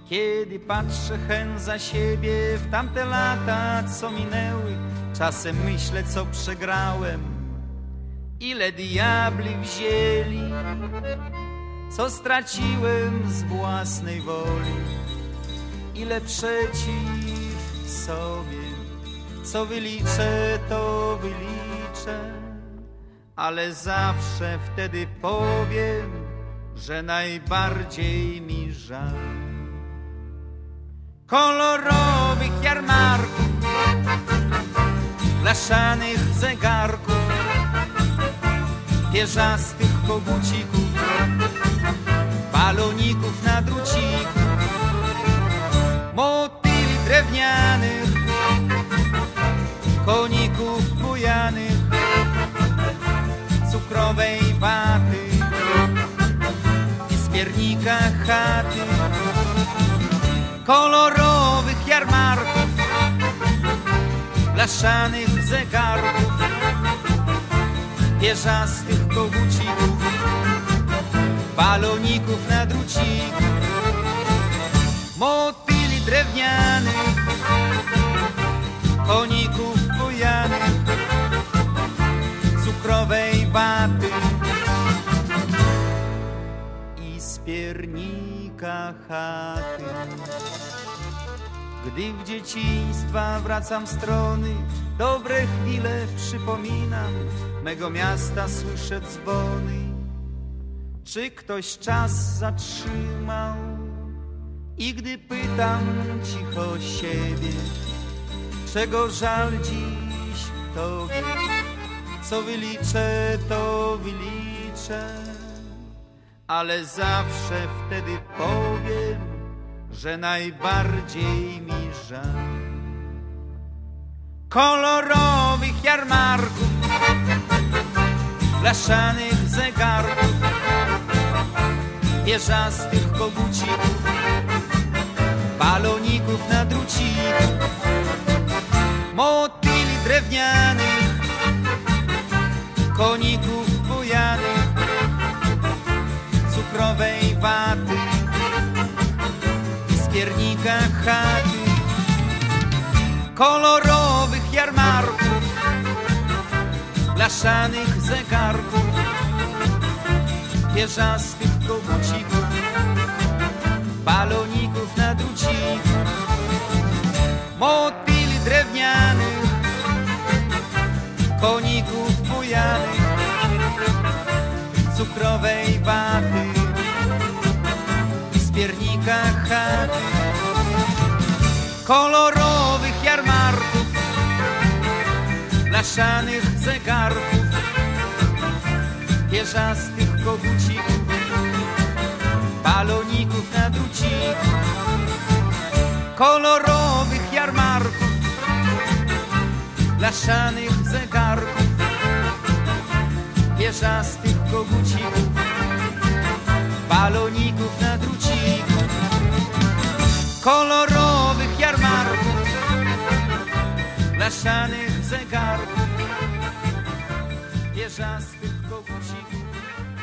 Kiedy patrzę hen za siebie w tamte lata, co minęły, czasem myślę, co przegrałem. Ile diabli wzięli, co straciłem z własnej woli. Ile przeciw sobie, co wyliczę, to wyliczę. Ale zawsze wtedy powiem, że najbardziej mi żal kolorowych jarmarków, blaszanych zegarków, pierzastych kogucików, baloników na druciku, motyli drewnianych, koników bujanych, cukrowej waty i z piernika chaty. Kolorowych jarmarków, blaszanych zegarków, pierzastych kogucików, baloników na druciku, motyli drewnianych, koników bujanych, cukrowej waty i z piernika chaty. Gdy w dzieciństwa wracam strony, dobre chwile przypominam, mego miasta słyszę dzwony. Czy ktoś czas zatrzymał? I gdy pytam cicho siebie, czego żal dziś tobie, co wyliczę, to wyliczę, ale zawsze wtedy powiem, że najbardziej mi żal kolorowych jarmarków, blaszanych zegarków, pierzastych kogucików, baloników na druciku, motyli drewnianych, koników bujanych, cukrowej waty i z piernika chaty. Kolorowych jarmarków, blaszanych zegarków, pierzastych kogucików, baloników na druciku, motyli drewnianych, koników bujanych, cukrowej waty i z piernika chaty. Kolorowych jarmarków, blaszanych zegarków, pierzastych kogucików, baloników na druciku, kolorowych jarmarków, blaszanych zegarków, pierzastych kogucików, baloników na druciku, kolorowych jarmarków, blaszanych zegarków, pierzastych kogucików,